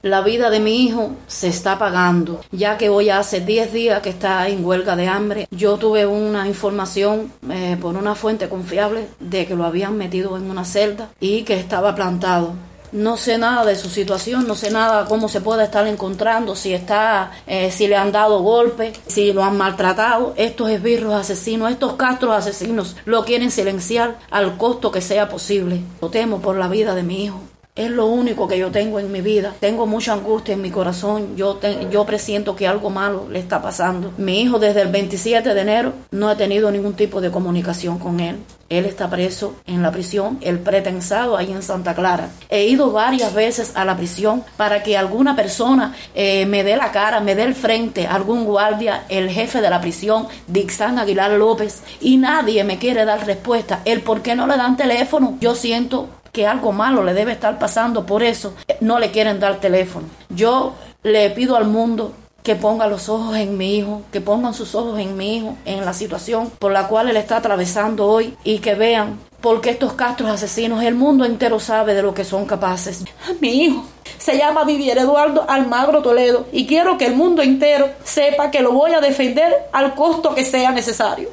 La vida de mi hijo se está pagando, ya que hoy hace 10 días que está en huelga de hambre. Yo tuve una información por una fuente confiable de que lo habían metido en una celda y que estaba plantado. No sé nada de su situación, no sé nada cómo se puede estar encontrando, si le han dado golpes, si lo han maltratado. Estos esbirros asesinos, estos castros asesinos lo quieren silenciar al costo que sea posible. Lo temo por la vida de mi hijo. Es lo único que yo tengo en mi vida. Tengo mucha angustia en mi corazón. Yo presiento que algo malo le está pasando. Mi hijo desde el 27 de enero no ha tenido ningún tipo de comunicación con él. Él está preso en la prisión, el pretensado, ahí en Santa Clara. He ido varias veces a la prisión para que alguna persona me dé la cara, me dé el frente, algún guardia, el jefe de la prisión, Dixán Aguilar López, y nadie me quiere dar respuesta. El por qué no le dan teléfono. Yo siento que algo malo le debe estar pasando, por eso no le quieren dar teléfono. Yo le pido al mundo que ponga los ojos en mi hijo, que pongan sus ojos en mi hijo, en la situación por la cual él está atravesando hoy, y que vean porque estos castros asesinos, el mundo entero sabe de lo que son capaces. Mi hijo se llama Vivier Eduardo Almagro Toledo y quiero que el mundo entero sepa que lo voy a defender al costo que sea necesario.